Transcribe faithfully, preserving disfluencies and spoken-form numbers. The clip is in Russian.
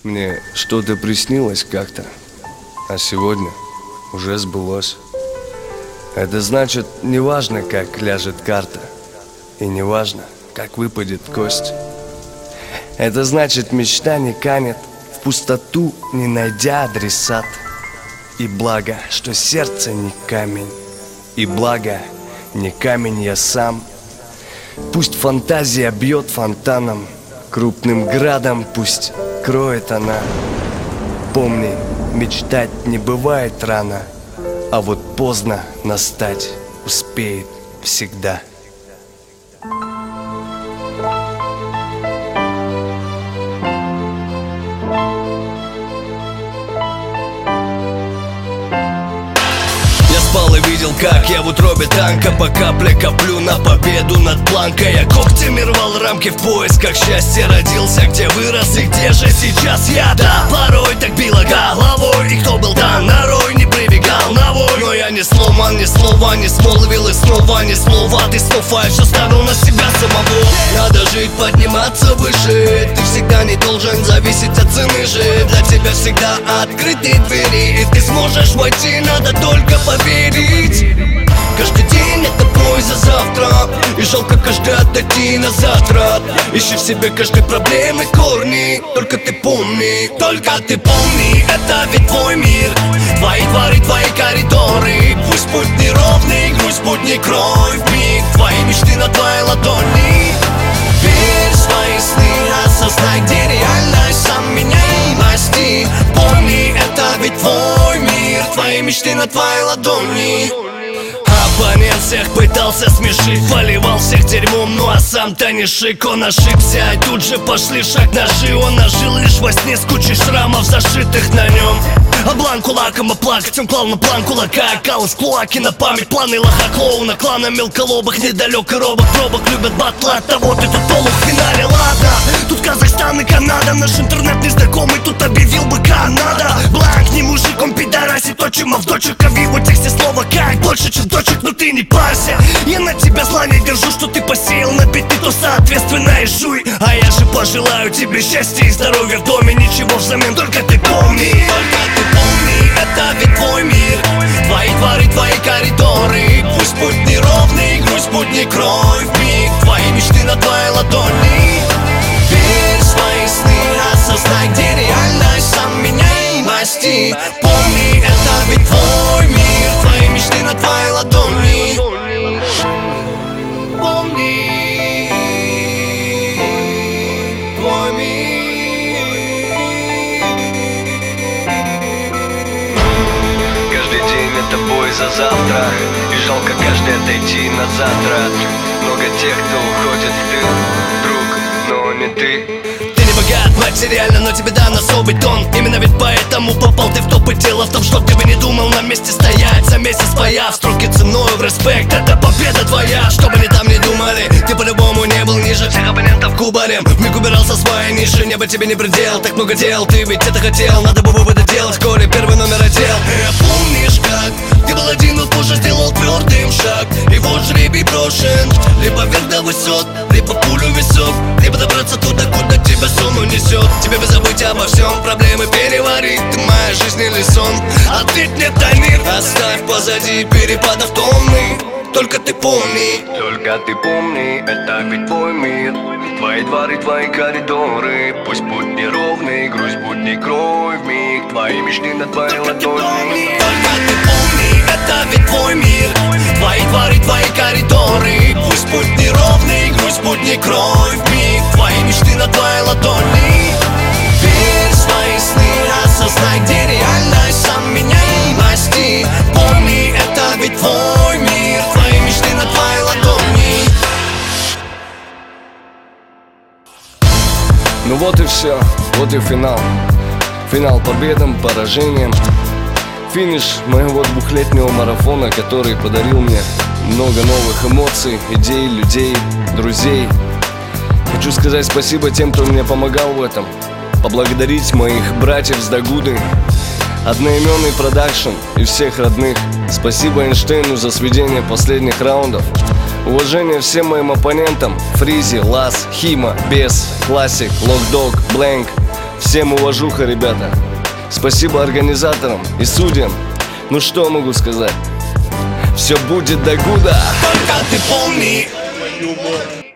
Мне что-то приснилось как-то, а сегодня уже сбылось. Это значит, неважно, как ляжет карта, и неважно, как выпадет кость. Это значит, мечта не канет в пустоту, не найдя адресат. И благо, что сердце не камень, и благо, не камень я сам. Пусть фантазия бьет фонтаном, крупным градом пусть кроет она. Помни, мечтать не бывает рано, а вот поздно настать успеет всегда. И видел, как я в утробе танка по капле коплю на победу над планкой. Я когтями рвал рамки в поисках счастья. Родился, где вырос и где же сейчас я. Да, порой так било головой, и кто был там нарой, не прибегал на вой. Но я не сломан, ни слова не смолвил, и снова ни слова. Ты снова все ставил на себя самого. Надо жить, подниматься выше. Ты всегда не должен зависеть от цены же. Для тебя всегда открыты двери, и ты сможешь войти, надо только поверить. Каждый день это бой за завтра, и жалко каждый отдать на завтра. Ищи в себе каждой проблемы корни. Только ты помни, только ты помни, это ведь твой мир, твои дворы, твои коридоры. Пусть путь неровный, грусть будь не кровь, миг твои мечты на твоей ладони. Верь в свои сны, осознай, где реальность, сам меняй масти. Помни, это ведь твой мир, твои мечты на твоей ладони. Оппонент всех пытался смешить, поливал всех дерьмом, ну а сам-то не шик. Он ошибся, и тут же пошли шаг ножи. Он ожил лишь во сне с кучей шрамов, зашитых на нем. А бланку лаком оплакать, он клал на план кулака, кал из кулаки на память. Планы лоха клоуна, клана мелколобых, недалек и робок, пробок любят батла. От того ты тут полуфинале, ладно. Тут Казахстан и Канада, наш интернет незнакомый тут объявил бы Канада. Бланк не мужик, он пидорасит, точим, а в дочек а в его тексте слово как больше, чем дочек. Но ты не парься, я на тебя зла не держу, что ты посеял на биты, то соответственно и жуй. А я же пожелаю тебе счастья и здоровья в доме, ничего взамен, только ты помни. Только ты помни, это ведь твой мир, твои дворы, твои коридоры. Пусть путь неровный, грусть будь не кровь, миг твои мечты на твоей ладони. Верь в свои сны, осознай, где реальность, сам меняй масти. Помни, это ведь твой мир, твои мечты на твоей ладони. Помни, твой мир. Каждый день это бой за завтра, и жалко каждый отойти на завтра. Много тех, кто уходит в дым, друг, но не ты. Богат материально, но тебе дан особый тон. Именно ведь поэтому попал ты в топ. И дело в том, что ты бы не думал на месте стоять. За месяц появ, строки ценою в респект. Это победа твоя, что бы ни там не думали. Ты по-любому не был ниже всех оппонентов кубарем. Вмиг убирал со своей ниши, небо тебе не предел. Так много дел, ты ведь это хотел, надо было бы это делать вскоре, первый номер отдел. И помнишь как, ты был один, но позже сделал твердым шаг. И вот жребий брошен, либо вверх до высот, либо пулю в висок, либо добраться туда, куда тебя сон унесет. Тебе бы забыть обо всем, проблемы переварить. Ты моя жизнь или сон? Ответь мне, Таймир. Оставь позади перепадов тонны. Только ты помни, только ты помни, это ведь твой мир, твои дворы, твои коридоры. Пусть путь неровный, грусть будь не кровь, миг твои мечты на твоей ладони. Только ты помни, это ведь твой мир, твои дворы, твои коридоры. Пусть путь неровный, грусть будь не кровь, миг твои мечты на твоей ладони. Верь в свои сны, осознай, где реальность, сам меняй масти. Помни, это ведь твой мир, твои мечты на твоей ладони. Ну вот и все, вот и финал. Финал победам, поражением. Финиш моего двухлетнего марафона, который подарил мне много новых эмоций, идей, людей, друзей. Хочу сказать спасибо тем, кто мне помогал в этом. Поблагодарить моих братьев с Дагуды, одноименный продакшн и всех родных. Спасибо Эйнштейну за сведение последних раундов. Уважение всем моим оппонентам: Фризи, Лас, Хима, Бес, Классик, Локдог, Блэнк. Всем уважуха, ребята. Спасибо организаторам и судьям. Ну что могу сказать? Все будет до гуда. Только ты помни.